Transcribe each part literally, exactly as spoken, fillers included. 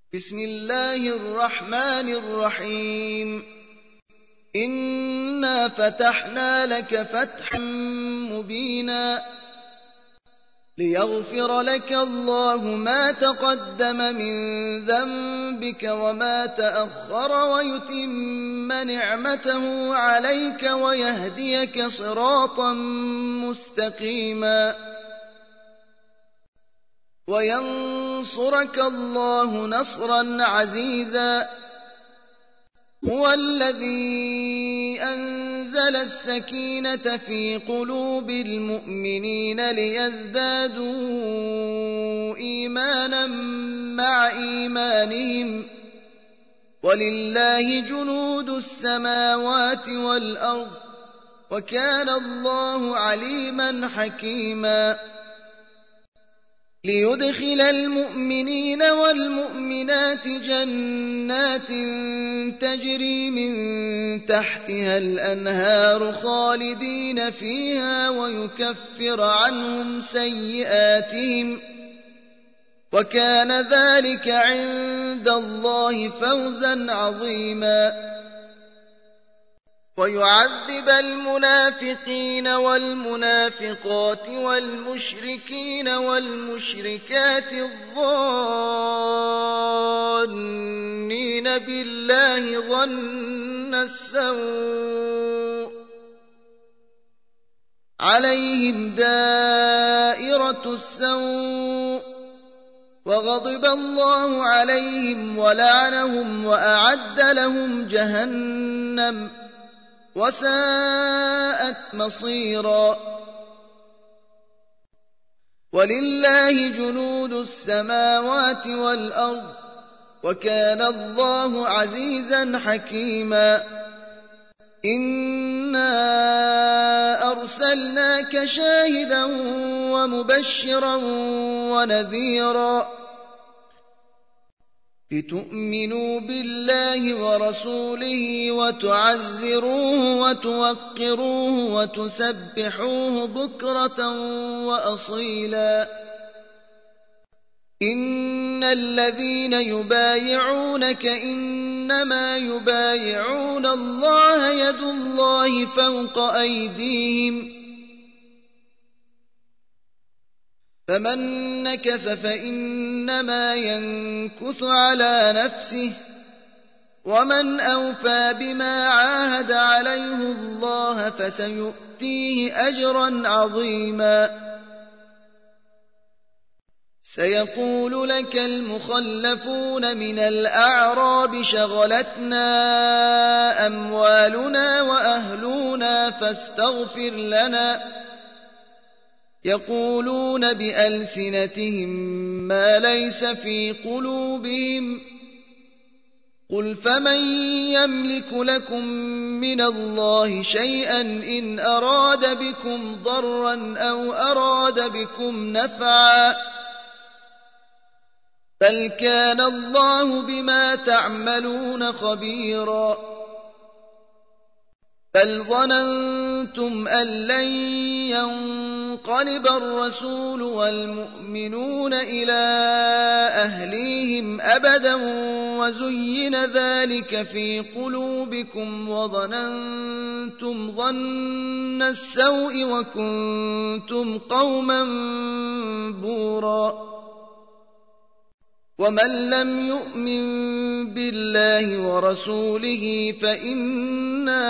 بسم الله الرحمن الرحيم إنا فتحنا لك فتحا مبينا ليغفر لك الله ما تقدم من ذنبك وما تأخر ويتم نعمته عليك ويهديك صراطا مستقيما وينصرك الله نصرا عزيزا هو الذي أنزل السكينة في قلوب المؤمنين ليزدادوا إيمانا مع إيمانهم ولله جنود السماوات والأرض وكان الله عليما حكيما ليدخل المؤمنين والمؤمنات جنات تجري من تحتها الأنهار خالدين فيها ويكفر عنهم سيئاتهم وكان ذلك عند الله فوزا عظيما ويعذب المنافقين والمنافقات والمشركين والمشركات الظانين بالله ظن السوء عليهم دائرة السوء وغضب الله عليهم ولعنهم وأعد لهم جهنم وساءت مصيرا ولله جنود السماوات والأرض وكان الله عزيزا حكيما إنا أرسلناك شاهدا ومبشرا ونذيرا لتؤمنوا بالله ورسوله وتعزروه وتوقروه وتسبحوه بكرة وأصيلا إن الذين يبايعونك إنما يبايعون الله يد الله فوق أيديهم فمن نكث فإنما ينكث على نفسه ومن أوفى بما عاهد عليه الله فسيؤتيه أجرا عظيما سيقول لك المخلفون من الأعراب شغلتنا أموالنا وأهلنا فاستغفر لنا يقولون بألسنتهم ما ليس في قلوبهم قل فمن يملك لكم من الله شيئا إن أراد بكم ضرا أو أراد بكم نفعا بل كان الله بما تعملون خبيرا بل ظننتم أن لن ينقلب الرسول والمؤمنون إلى أهليهم أبدا وزين ذلك في قلوبكم وظننتم ظن السوء وكنتم قوما بورا ومن لم يؤمن بالله ورسوله فإنا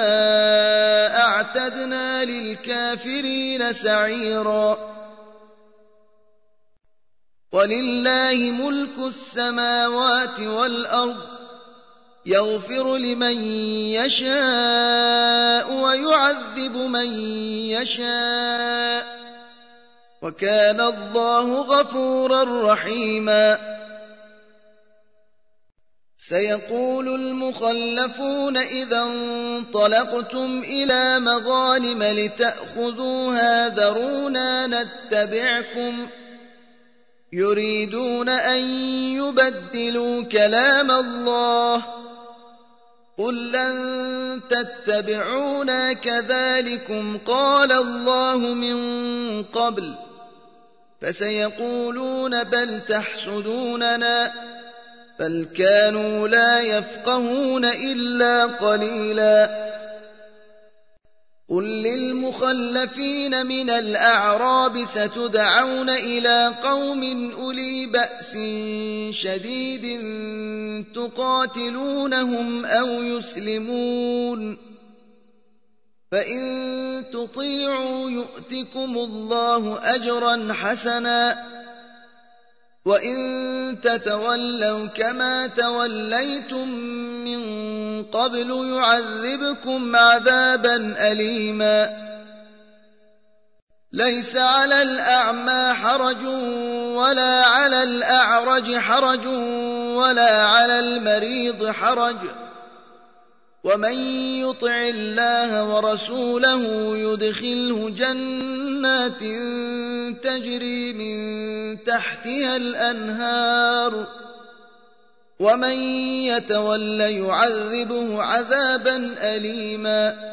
أعتدنا للكافرين سعيرا ولله ملك السماوات والأرض يغفر لمن يشاء ويعذب من يشاء وكان الله غفورا رحيما سيقول المخلفون إذا انطلقتم إلى مغانم لتأخذوها ذرونا نتبعكم يريدون أن يبدلوا كلام الله قل لن تتبعونا كذلكم قال الله من قبل فسيقولون بل تحسدوننا بل كانوا لا يفقهون إلا قليلا. قل للمخلفين من الأعراب ستدعون إلى قوم أولي بأس شديد تقاتلونهم أو يسلمون، فإن تطيعوا يؤتكم الله أجرا حسنا، وإن تتولوا كما توليتم من قبل يعذبكم عذابا أليما. ليس على الأعمى حرج ولا على الأعرج حرج ولا على المريض حرج، ومن يطع الله ورسوله يدخله جنات تجري من تحتها الأنهار، ومن يتول يعذبه عذابا أليما.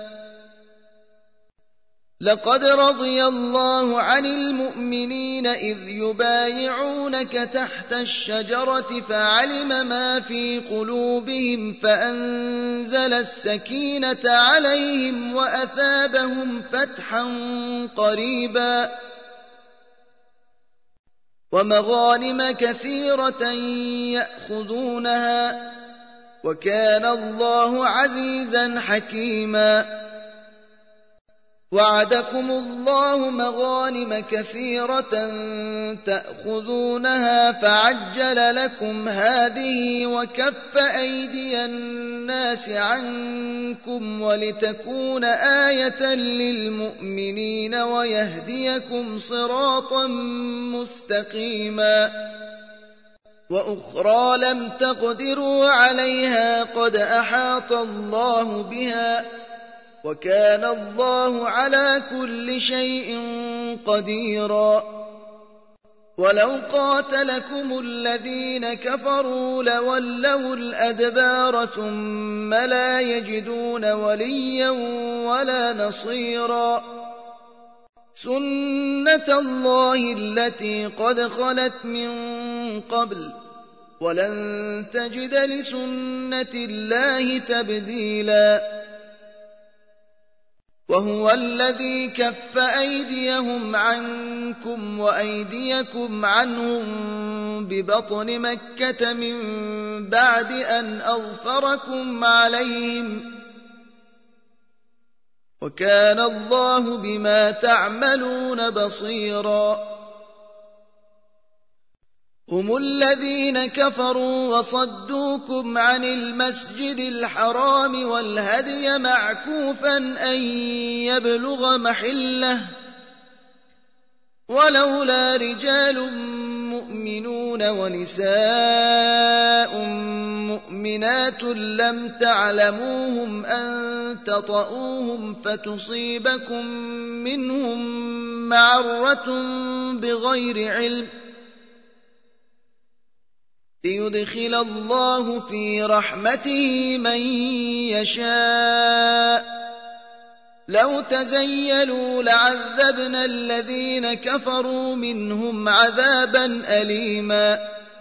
لقد رضي الله عن المؤمنين إذ يبايعونك تحت الشجرة فعلم ما في قلوبهم فأنزل السكينة عليهم وأثابهم فتحا قريبا ومغانم كثيرة يأخذونها، وكان الله عزيزا حكيما. وعدكم الله مغانم كثيرة تأخذونها فعجل لكم هذه وكف أيدي الناس عنكم ولتكون آية للمؤمنين ويهديكم صراطا مستقيما. وأخرى لم تقدروا عليها قد أحاط الله بها، وكان الله على كل شيء قديرا. ولو قاتلكم الذين كفروا لولوا الأدبار ثم لا يجدون وليا ولا نصيرا. سنة الله التي قد خلت من قبل، ولن تجد لسنة الله تبديلا. وهو الذي كف أيديهم عنكم وأيديكم عنهم ببطن مكة من بعد أن أظفركم عليهم، وكان الله بما تعملون بصيرا. هم الذين كفروا وصدوكم عن المسجد الحرام والهدي معكوفا أن يبلغ محله، ولولا رجال مؤمنون ونساء مؤمنات لم تعلموهم أن تطؤوهم فتصيبكم منهم معرة بغير علم، ليدخل الله في رحمته من يشاء. لو تزيلوا لعذبنا الذين كفروا منهم عذابا أليما.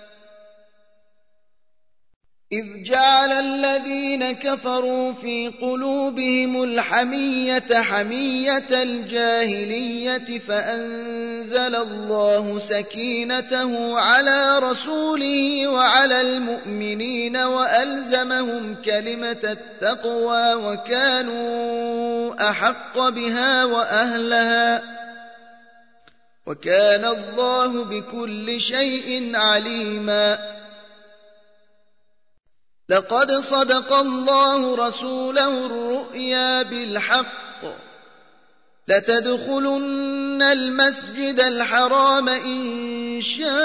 إذ جعل الذين كفروا في قلوبهم الحمية حمية الجاهلية فأنزل الله سكينته على رسوله وعلى المؤمنين وألزمهم كلمة التقوى وكانوا أحق بها وأهلها، وكان الله بكل شيء عليما. لقد صدق الله رسوله الرؤيا بالحق لتدخلن المسجد الحرام إن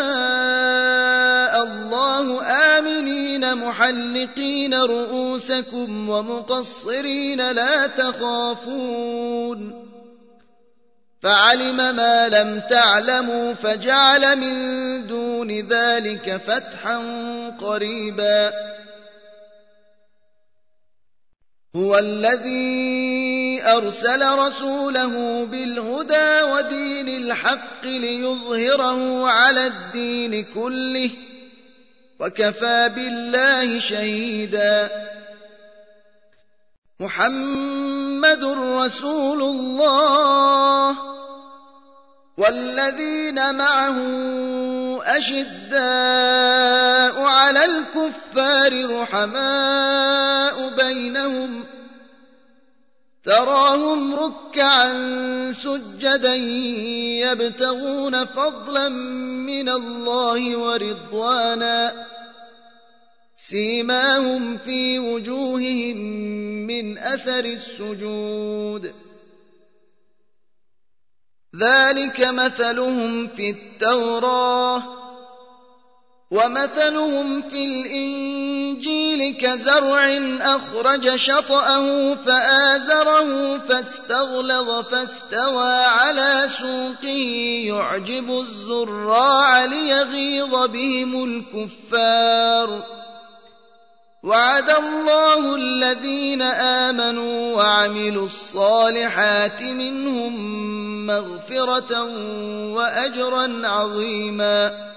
شاء الله آمنين محلقين رؤوسكم ومقصرين لا تخافون، فعلم ما لم تعلموا فجعل من دون ذلك فتحا قريبا. هو الذي أرسل رسوله بالهدى ودين الحق ليظهره على الدين كله وكفى بالله شهيدا. محمد رسول الله والذين معه أشداء على الكفار رحماء بينهم تراهم ركعا سجدا يبتغون فضلا من الله ورضوانا سيماهم في وجوههم من أثر السجود ذلك مثلهم في التوراة ومثلهم في الإنجيل كزرع أخرج شطأه فآزره فاستغلظ فاستوى على سوقه يعجب الزراع ليغيظ بهم الكفار وعد الله الذين آمنوا وعملوا الصالحات منهم مغفرة وأجرا عظيما.